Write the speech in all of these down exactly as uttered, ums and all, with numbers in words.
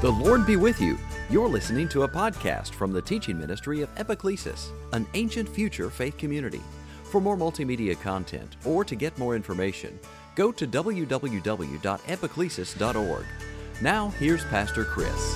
The Lord be with you. You're listening to a podcast from the teaching ministry of Epiclesis, an ancient future faith community. For more multimedia content or to get more information, go to w w w dot epiclesis dot org. Now, here's Pastor Chris.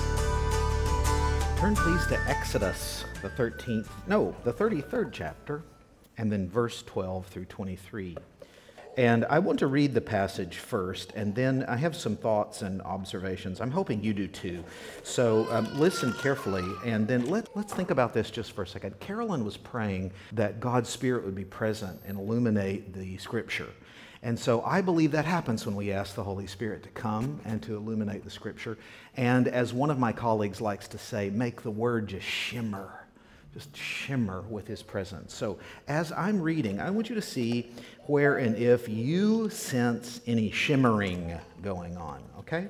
Turn please to Exodus, the thirteenth, no, the thirty-third chapter, and then verse twelve through twenty-three. And I want to read the passage first, and then I have some thoughts and observations. I'm hoping you do too. So um, listen carefully, and then let, let's think about this just for a second. Carolyn was praying that God's Spirit would be present and illuminate the Scripture. And so I believe that happens when we ask the Holy Spirit to come and to illuminate the Scripture. And as one of my colleagues likes to say, make the Word just shimmer. Just shimmer with His presence. So as I'm reading, I want you to see where and if you sense any shimmering going on, okay?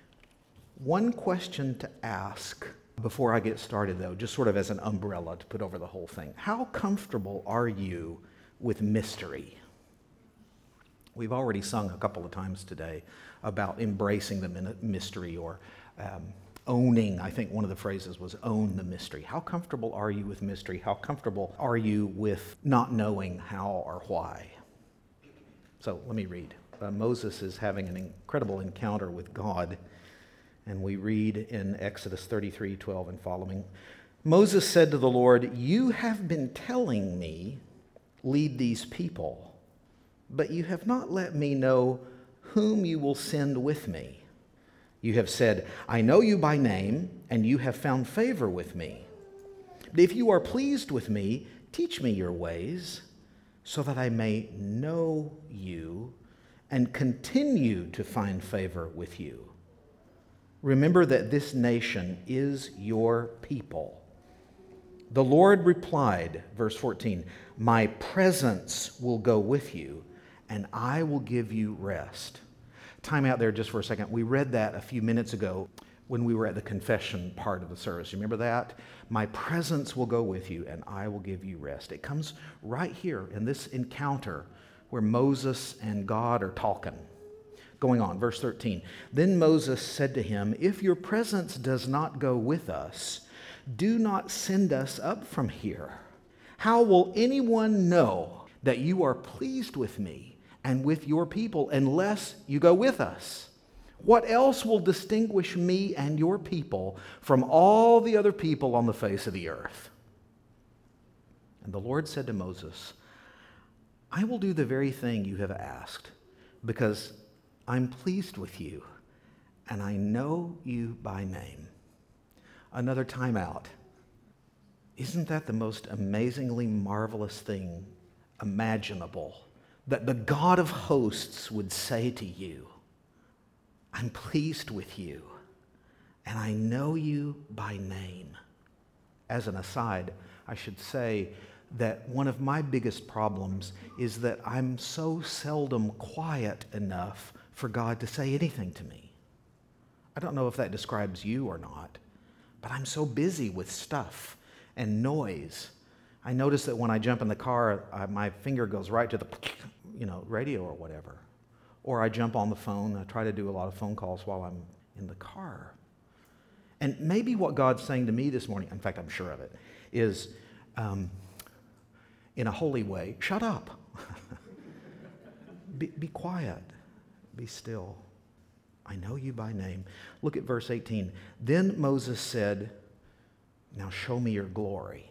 One question to ask before I get started, though, just sort of as an umbrella to put over the whole thing. How comfortable are you with mystery? We've already sung a couple of times today about embracing the mystery or um, owning. I think one of the phrases was own the mystery. How comfortable are you with mystery? How comfortable are you with not knowing how or why? So let me read. Uh, Moses is having an incredible encounter with God, and we read in Exodus thirty-three twelve and following. Moses said to the Lord, "You have been telling me, lead these people, but you have not let me know whom you will send with me. You have said, I know you by name, and you have found favor with me. But if you are pleased with me, teach me your ways, so that I may know you and continue to find favor with you. Remember that this nation is your people." The Lord replied, verse fourteen, "My presence will go with you, and I will give you rest." Time out there just for a second. We read that a few minutes ago when we were at the confession part of the service. You remember that? My presence will go with you and I will give you rest. It comes right here in this encounter where Moses and God are talking. Going on, verse thirteen. Then Moses said to him, "If your presence does not go with us, do not send us up from here. How will anyone know that you are pleased with me and with your people unless you go with us? What else will distinguish me and your people from all the other people on the face of the earth?" And the Lord said to Moses, "I will do the very thing you have asked, because I'm pleased with you, and I know you by name." Another time out. Isn't that the most amazingly marvelous thing imaginable? That the God of hosts would say to you, I'm pleased with you, and I know you by name. As an aside, I should say that one of my biggest problems is that I'm so seldom quiet enough for God to say anything to me. I don't know if that describes you or not, but I'm so busy with stuff and noise. I notice that when I jump in the car, I, my finger goes right to the, you know, radio or whatever. Or I jump on the phone. I try to do a lot of phone calls while I'm in the car. And maybe what God's saying to me this morning, in fact, I'm sure of it, is um, in a holy way, shut up. be, be quiet. Be still. I know you by name. Look at verse eighteen. Then Moses said, "Now show me your glory."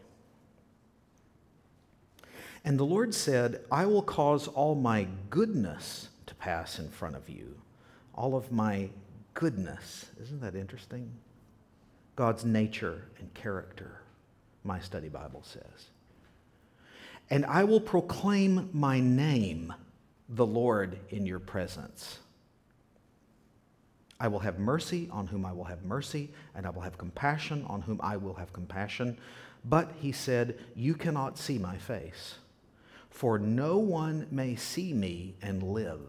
And the Lord said, "I will cause all my goodness to pass in front of you." All of my goodness. Isn't that interesting? God's nature and character, my study Bible says. "And I will proclaim my name, the Lord, in your presence. I will have mercy on whom I will have mercy, and I will have compassion on whom I will have compassion. But," he said, "you cannot see my face, for no one may see me and live."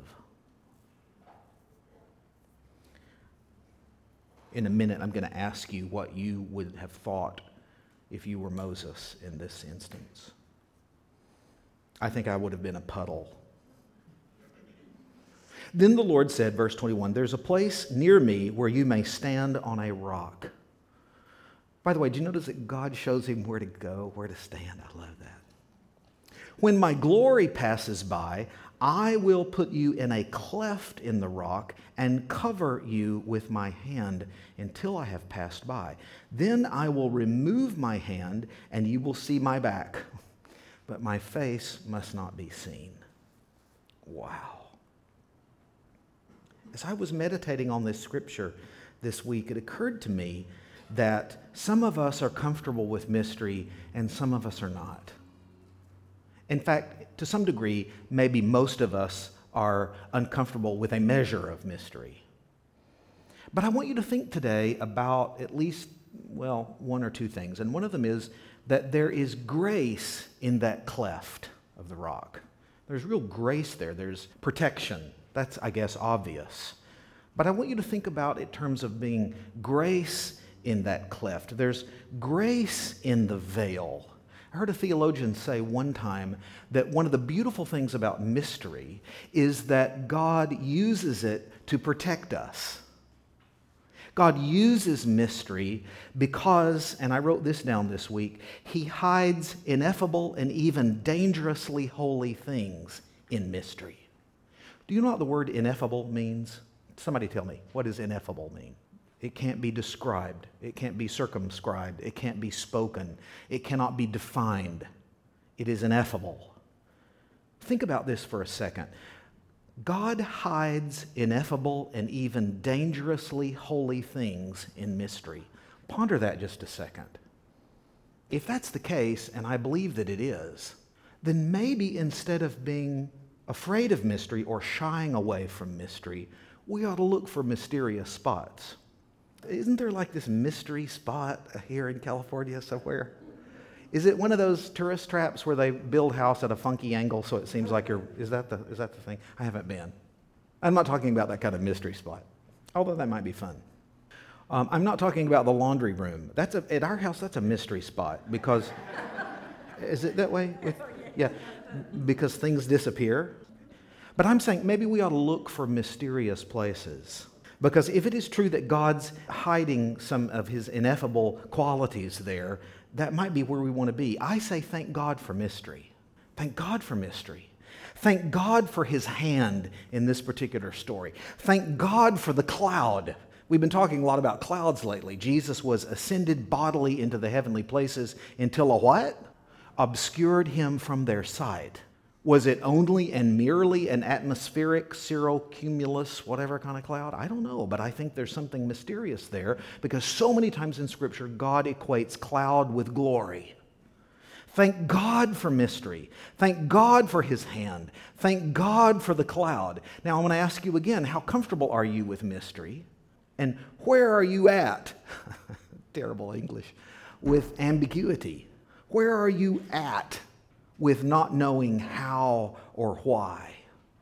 In a minute, I'm going to ask you what you would have thought if you were Moses in this instance. I think I would have been a puddle. Then the Lord said, verse twenty-one, there's a place near me where you may stand on a rock. By the way, do you notice that God shows him where to go, where to stand? I love that. When my glory passes by, I will put you in a cleft in the rock and cover you with my hand until I have passed by. Then I will remove my hand and you will see my back, but my face must not be seen. Wow. As I was meditating on this scripture this week, it occurred to me that some of us are comfortable with mystery and some of us are not. In fact, to some degree, maybe most of us are uncomfortable with a measure of mystery. But I want you to think today about at least, well, one or two things. And one of them is that there is grace in that cleft of the rock. There's real grace there. There's protection. That's, I guess, obvious. But I want you to think about it in terms of being grace in that cleft. There's grace in the veil. I heard a theologian say one time that one of the beautiful things about mystery is that God uses it to protect us. God uses mystery because, and I wrote this down this week, he hides ineffable and even dangerously holy things in mystery. Do you know what the word ineffable means? Somebody tell me, what does ineffable mean? It can't be described. It can't be circumscribed. It can't be spoken. It cannot be defined. It is ineffable. Think about this for a second. God hides ineffable and even dangerously holy things in mystery. Ponder that just a second. If that's the case, and I believe that it is, then maybe instead of being afraid of mystery or shying away from mystery, we ought to look for mysterious spots. Isn't there like this mystery spot here in California somewhere? Is it one of those tourist traps where they build house at a funky angle so it seems like you're, is that the, is that the thing? I haven't been. I'm not talking about that kind of mystery spot, although that might be fun. Um, I'm not talking about the laundry room. That's a, at our house, that's a mystery spot because, is it that way? With, yeah, because things disappear. But I'm saying maybe we ought to look for mysterious places. Because if it is true that God's hiding some of his ineffable qualities there, that might be where we want to be. I say thank God for mystery. Thank God for mystery. Thank God for his hand in this particular story. Thank God for the cloud. We've been talking a lot about clouds lately. Jesus was ascended bodily into the heavenly places until a what? Obscured him from their sight. Was it only and merely an atmospheric, cirrocumulus, whatever kind of cloud? I don't know, but I think there's something mysterious there because so many times in Scripture, God equates cloud with glory. Thank God for mystery. Thank God for his hand. Thank God for the cloud. Now, I want to ask you again, how comfortable are you with mystery? And where are you at? Terrible English. With ambiguity. Where are you at with not knowing how or why?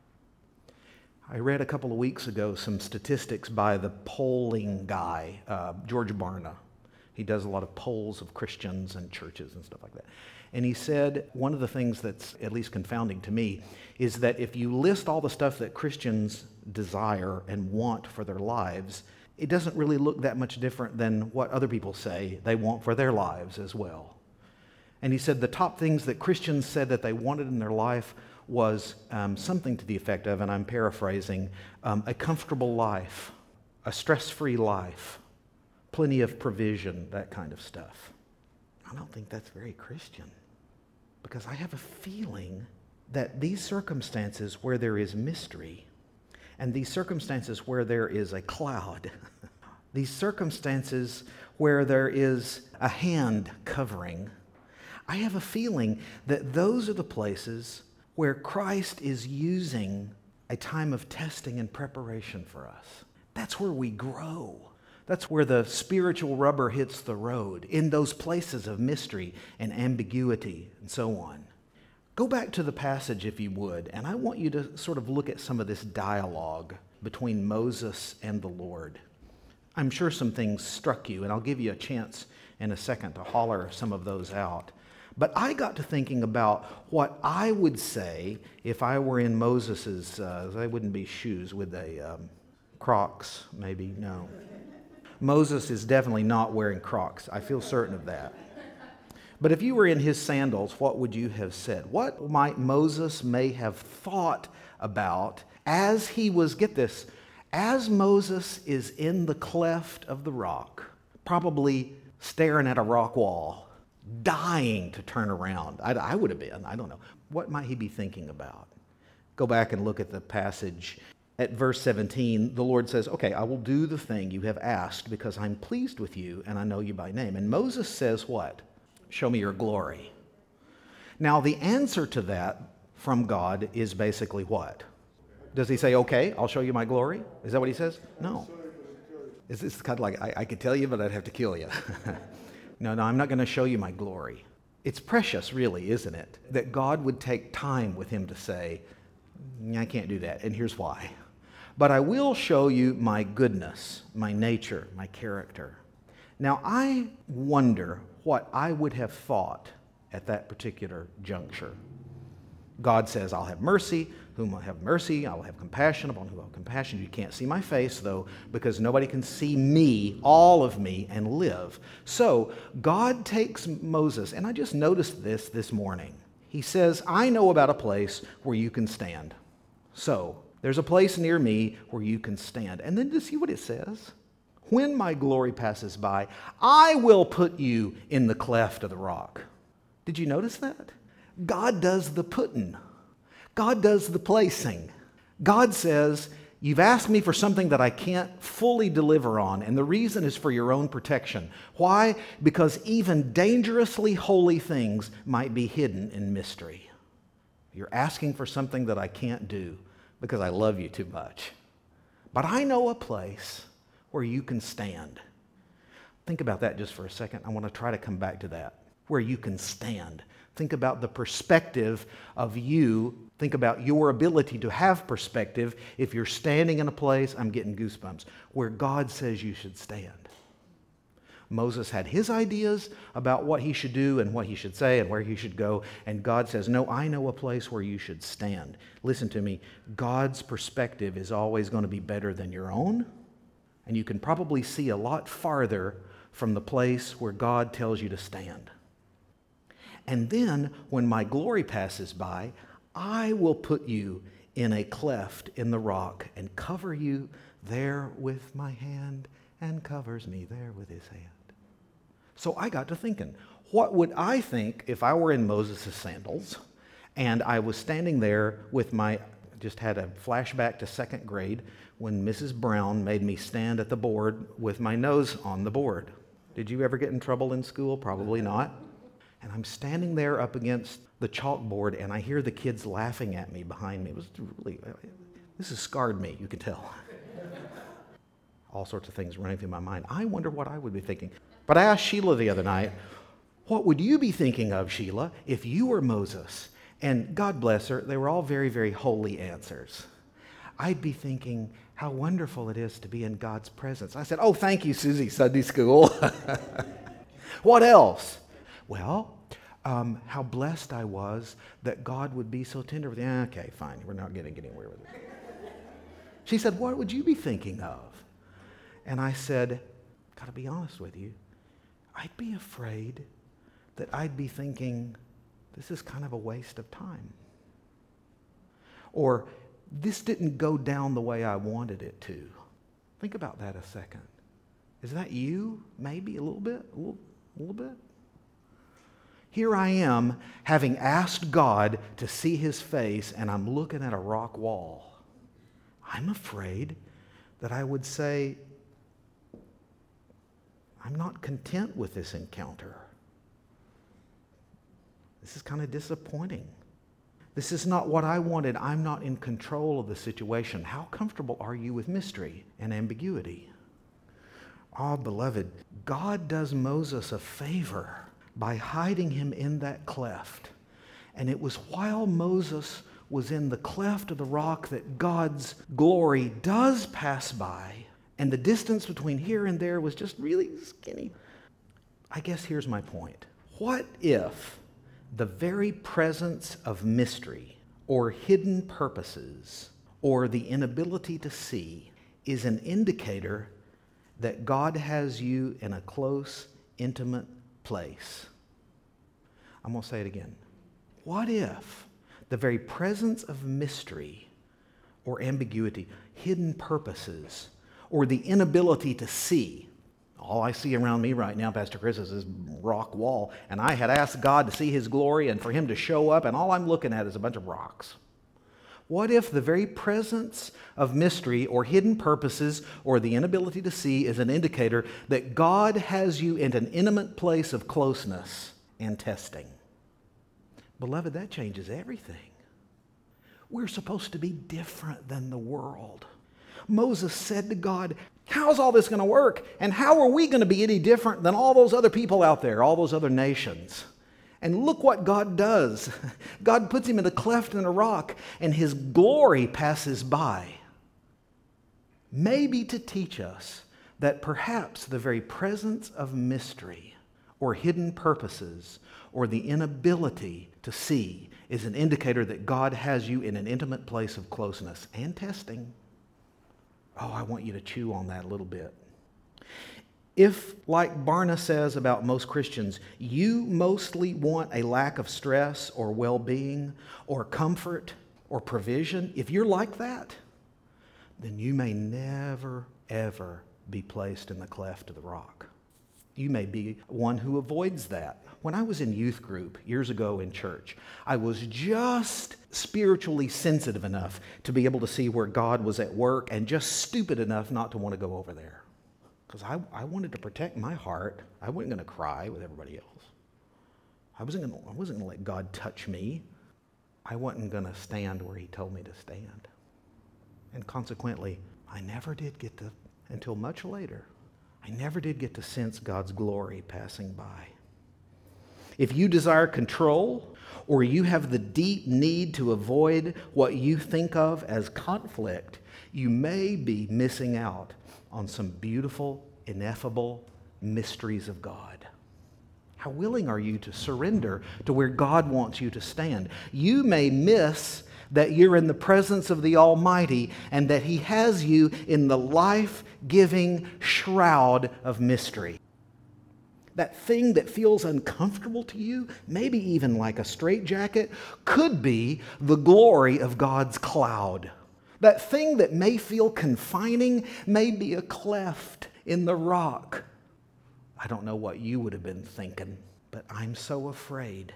I read a couple of weeks ago some statistics by the polling guy, uh, George Barna. He does a lot of polls of Christians and churches and stuff like that. And he said one of the things that's at least confounding to me is that if you list all the stuff that Christians desire and want for their lives, it doesn't really look that much different than what other people say they want for their lives as well. And he said the top things that Christians said that they wanted in their life was um, something to the effect of, and I'm paraphrasing, um, a comfortable life, a stress-free life, plenty of provision, that kind of stuff. I don't think that's very Christian because I have a feeling that these circumstances where there is mystery and these circumstances where there is a cloud, these circumstances where there is a hand covering, I have a feeling that those are the places where Christ is using a time of testing and preparation for us. That's where we grow. That's where the spiritual rubber hits the road, in those places of mystery and ambiguity and so on. Go back to the passage if you would, and I want you to sort of look at some of this dialogue between Moses and the Lord. I'm sure some things struck you, and I'll give you a chance in a second to holler some of those out. But I got to thinking about what I would say if I were in Moses's, uh, they wouldn't be shoes, would they? Um, Crocs, maybe? No. Moses is definitely not wearing Crocs. I feel certain of that. But if you were in his sandals, what would you have said? What might Moses may have thought about as he was, get this, as Moses is in the cleft of the rock, probably staring at a rock wall, dying to turn around. I, I would have been, I don't know. What might he be thinking about? Go back and look at the passage. At verse seventeen, the Lord says, okay, I will do the thing you have asked because I'm pleased with you and I know you by name. And Moses says what? Show me your glory. Now, the answer to that from God is basically what? Does he say, okay, I'll show you my glory? Is that what he says? No. It's, it's kind of like, I, I could tell you, but I'd have to kill you. No, no, I'm not going to show you my glory. It's precious, really, isn't it? That God would take time with him to say, I can't do that, and here's why. But I will show you my goodness, my nature, my character. Now, I wonder what I would have thought at that particular juncture. God says, I'll have mercy, whom I have mercy, I will have compassion upon whom I have compassion. You can't see my face, though, because nobody can see me, all of me, and live. So God takes Moses, and I just noticed this this morning. He says, I know about a place where you can stand. So there's a place near me where you can stand. And then to see what it says. When my glory passes by, I will put you in the cleft of the rock. Did you notice that? God does the putting. God does the placing. God says, you've asked me for something that I can't fully deliver on, and the reason is for your own protection. Why? Because even dangerously holy things might be hidden in mystery. You're asking for something that I can't do because I love you too much. But I know a place where you can stand. Think about that just for a second. I want to try to come back to that. Where you can stand. Think about the perspective of you. Think about your ability to have perspective if you're standing in a place, I'm getting goosebumps, where God says you should stand. Moses had his ideas about what he should do and what he should say and where he should go, and God says, no, I know a place where you should stand. Listen to me, God's perspective is always going to be better than your own, and you can probably see a lot farther from the place where God tells you to stand. And then, when my glory passes by, I will put you in a cleft in the rock and cover you there with my hand, and covers me there with his hand. So I got to thinking, what would I think if I were in Moses' sandals and I was standing there with my, just had a flashback to second grade when Missus Brown made me stand at the board with my nose on the board. Did you ever get in trouble in school? Probably not. And I'm standing there up against the chalkboard and I hear the kids laughing at me behind me. It was really, this has scarred me, you can tell. All sorts of things running through my mind. I wonder what I would be thinking. But I asked Sheila the other night, what would you be thinking of, Sheila, if you were Moses? And God bless her, they were all very, very holy answers. I'd be thinking how wonderful it is to be in God's presence. I said, oh, thank you, Susie, Sunday school. What else? Well, um, how blessed I was that God would be so tender with you. Okay, fine, we're not getting anywhere with it. She said, what would you be thinking of? And I said, got to be honest with you, I'd be afraid that I'd be thinking, this is kind of a waste of time. Or, this didn't go down the way I wanted it to. Think about that a second. Is that you? Maybe a little bit? A little, a little bit? Here I am, having asked God to see his face, and I'm looking at a rock wall. I'm afraid that I would say, I'm not content with this encounter. This is kind of disappointing. This is not what I wanted. I'm not in control of the situation. How comfortable are you with mystery and ambiguity? Oh, beloved, God does Moses a favor by hiding him in that cleft. And it was while Moses was in the cleft of the rock that God's glory does pass by. And the distance between here and there was just really skinny. I guess here's my point. What if the very presence of mystery or hidden purposes or the inability to see is an indicator that God has you in a close, intimate place. I'm going to say it again. What if the very presence of mystery or ambiguity, hidden purposes, or the inability to see, all I see around me right now, Pastor Chris, is this rock wall, and I had asked God to see His glory and for Him to show up, and all I'm looking at is a bunch of rocks. What if the very presence of mystery or hidden purposes or the inability to see is an indicator that God has you in an intimate place of closeness and testing? Beloved, that changes everything. We're supposed to be different than the world. Moses said to God, how's all this going to work? And how are we going to be any different than all those other people out there, all those other nations? And look what God does. God puts him in a cleft in a rock, and His glory passes by. Maybe to teach us that perhaps the very presence of mystery or hidden purposes or the inability to see is an indicator that God has you in an intimate place of closeness and testing. Oh, I want you to chew on that a little bit. If, like Barna says about most Christians, you mostly want a lack of stress or well-being or comfort or provision, if you're like that, then you may never, ever be placed in the cleft of the rock. You may be one who avoids that. When I was in youth group years ago in church, I was just spiritually sensitive enough to be able to see where God was at work and just stupid enough not to want to go over there. Because I, I wanted to protect my heart. I wasn't going to cry with everybody else. I wasn't going to, I wasn't going to let God touch me. I wasn't going to stand where He told me to stand. And consequently, I never did get to, until much later, I never did get to sense God's glory passing by. If you desire control, or you have the deep need to avoid what you think of as conflict, you may be missing out on some beautiful, ineffable mysteries of God. How willing are you to surrender to where God wants you to stand? You may miss that you're in the presence of the Almighty and that He has you in the life-giving shroud of mystery. That thing that feels uncomfortable to you, maybe even like a straitjacket, could be the glory of God's cloud. That thing that may feel confining may be a cleft in the rock. I don't know what you would have been thinking, but I'm so afraid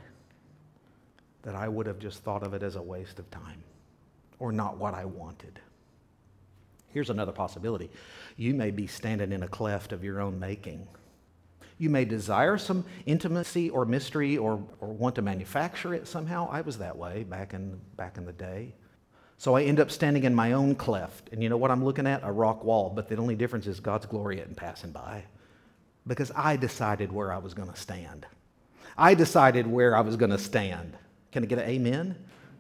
that I would have just thought of it as a waste of time or not what I wanted. Here's another possibility. You may be standing in a cleft of your own making. You may desire some intimacy or mystery or, or want to manufacture it somehow. I was that way back in, back in the day. So I end up standing in my own cleft. And you know what I'm looking at? A rock wall. But the only difference is God's glory isn't passing by. Because I decided where I was going to stand. I decided where I was going to stand. Can I get an amen?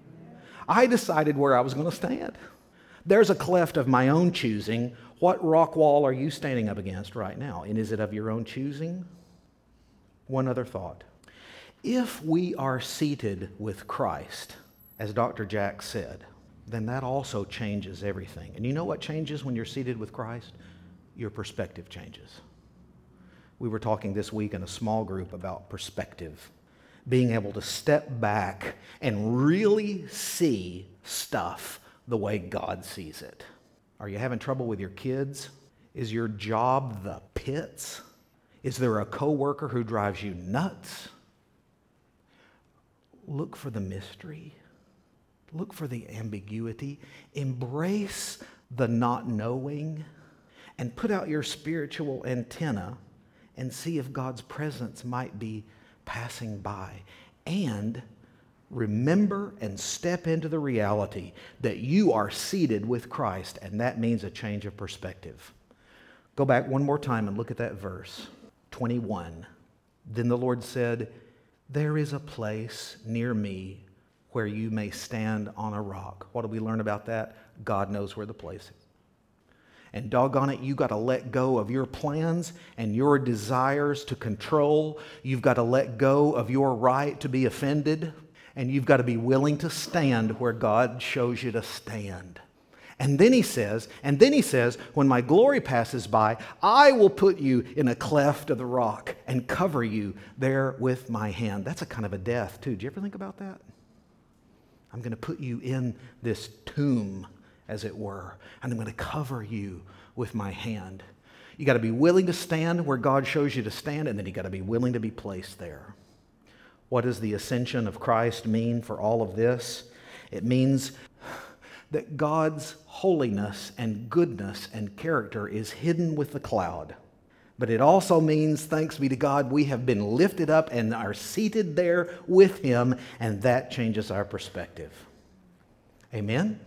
I decided where I was going to stand. There's a cleft of my own choosing. What rock wall are you standing up against right now? And is it of your own choosing? One other thought. If we are seated with Christ, as Doctor Jack said, then that also changes everything. And you know what changes when you're seated with Christ? Your perspective changes. We were talking this week in a small group about perspective. Being able to step back and really see stuff the way God sees it. Are you having trouble with your kids? Is your job the pits? Is there a coworker who drives you nuts? Look for the mystery. Look for the ambiguity. Embrace the not knowing and put out your spiritual antenna and see if God's presence might be passing by. And remember and step into the reality that you are seated with Christ, and that means a change of perspective. Go back one more time and look at that verse, twenty-one. Then the Lord said, "There is a place near me where you may stand on a rock." What do we learn about that? God knows where the place is. And doggone it, you got to let go of your plans and your desires to control. You've got to let go of your right to be offended. And you've got to be willing to stand where God shows you to stand. And then he says, and then he says, when my glory passes by, I will put you in a cleft of the rock and cover you there with my hand. That's a kind of a death, too. Do you ever think about that? I'm going to put you in this tomb, as it were, and I'm going to cover you with my hand. You got to be willing to stand where God shows you to stand, and then you got to be willing to be placed there. What does the ascension of Christ mean for all of this? It means that God's holiness and goodness and character is hidden with the cloud. But it also means, thanks be to God, we have been lifted up and are seated there with him, and that changes our perspective. Amen?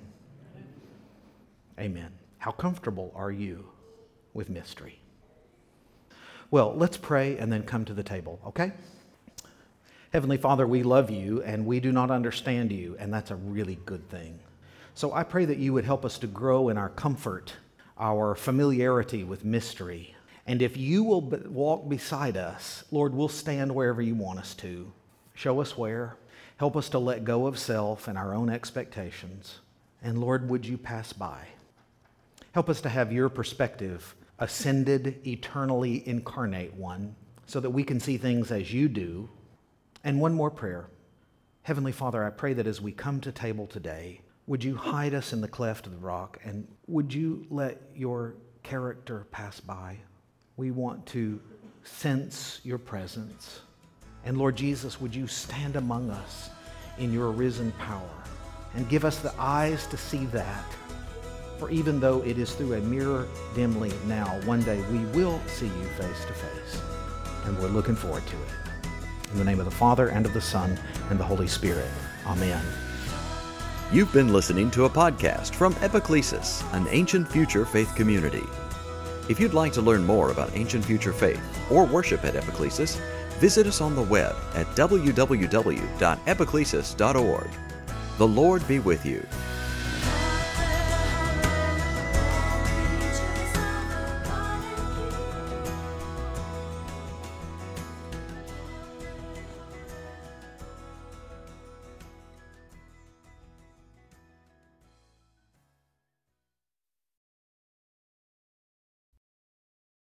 Amen. How comfortable are you with mystery? Well, let's pray and then come to the table, okay? Heavenly Father, we love you and we do not understand you, and that's a really good thing. So I pray that you would help us to grow in our comfort, our familiarity with mystery. And if you will b- walk beside us, Lord, we'll stand wherever you want us to. Show us where. Help us to let go of self and our own expectations. And Lord, would you pass by? Help us to have your perspective, ascended, eternally incarnate one, so that we can see things as you do. And one more prayer. Heavenly Father, I pray that as we come to table today, would you hide us in the cleft of the rock, and would you let your character pass by? We want to sense your presence. And Lord Jesus, would you stand among us in your risen power and give us the eyes to see that? For even though it is through a mirror dimly now, one day we will see you face to face. And we're looking forward to it. In the name of the Father, and of the Son, and the Holy Spirit. Amen. You've been listening to a podcast from Epiclesis, an ancient future faith community. If you'd like to learn more about ancient future faith or worship at Epiclesis, visit us on the web at w w w dot epiclesis dot org. The Lord be with you.